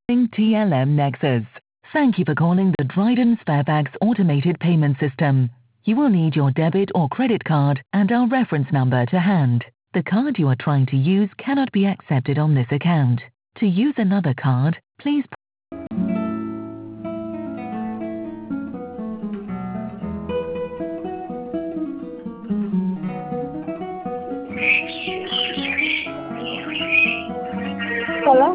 TLM Nexus. Thank you for calling the Dryden Sparebags automated payment system. You will need your debit or credit card and our reference number to hand. The card you are trying to use cannot be accepted on this account. To use another card, please hello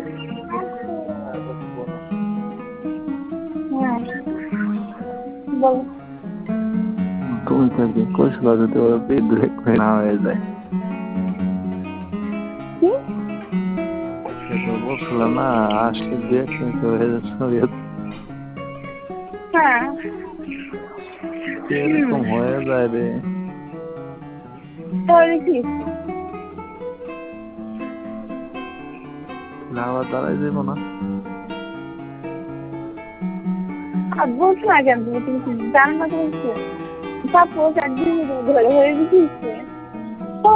বলো তুমি থাকবে কৌশল যদি ওরা পেট break না হয়ে যায় কি সেটা বলছিলাম না আসলে ব্রেক হয়ে যাচ্ছে হ্যাঁ এরকম হয়ে যায় রে তাহলে কি আবার দাঁড়াই যাবো না আর বলছো না কেন তুমি তুমি জানো না বলছো সাপোজ একদিন ঘরে হয়ে গেছে তো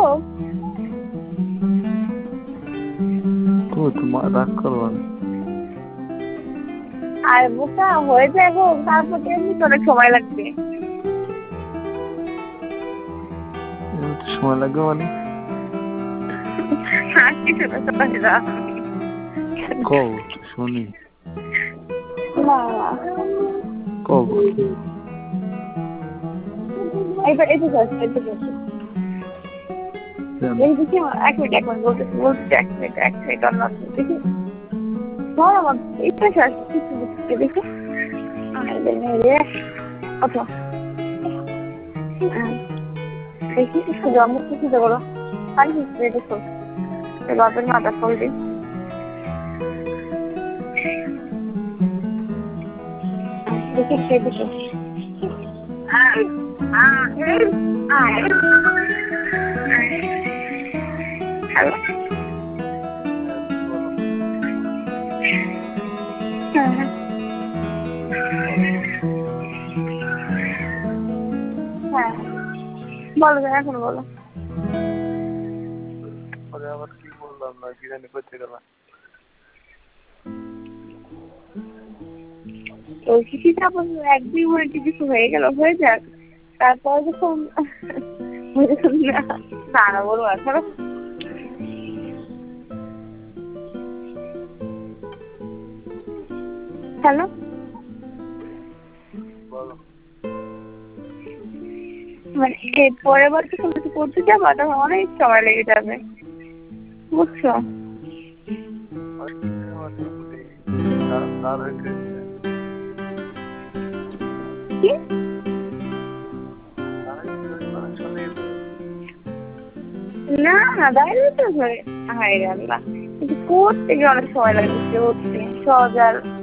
তোমার রাগ করবো না আর বোকা হয়ে যাবো তারপর এমনি অনেক সময় লাগবে সময় লাগবে মানে কিছু না কও শুনি না কও এইবার এটা যাচ্ছে এটা যাচ্ছে দেখি এক মিনিট বলতে এক মিনিট অন্য দেখি ধর আমার এইটা শেষ কিছু বুঝতে দেখি কত দেখি একটু জন্ম কিছু করো আর কিছু দেখো বাপের মাথা ফল দিই দেখি সে দেখো হ্যালো হ্যাঁ বলো এখন বলো আবার কি বললাম না কি জানি করতে গেলাম ওই কিছুটা এক দুই মিনিট কিছু হয়ে গেল হয়ে যাক তারপর যখন না বলবো এখন হ্যালো মানে পরের বার যখন কিছু করতে যাবো তখন অনেক সময় লেগে যাবে বুঝছো না দাঁড়িয়ে তো হাই আল্লাহ কিন্তু করতে গিয়ে অনেক সময় লাগছে সহজ আর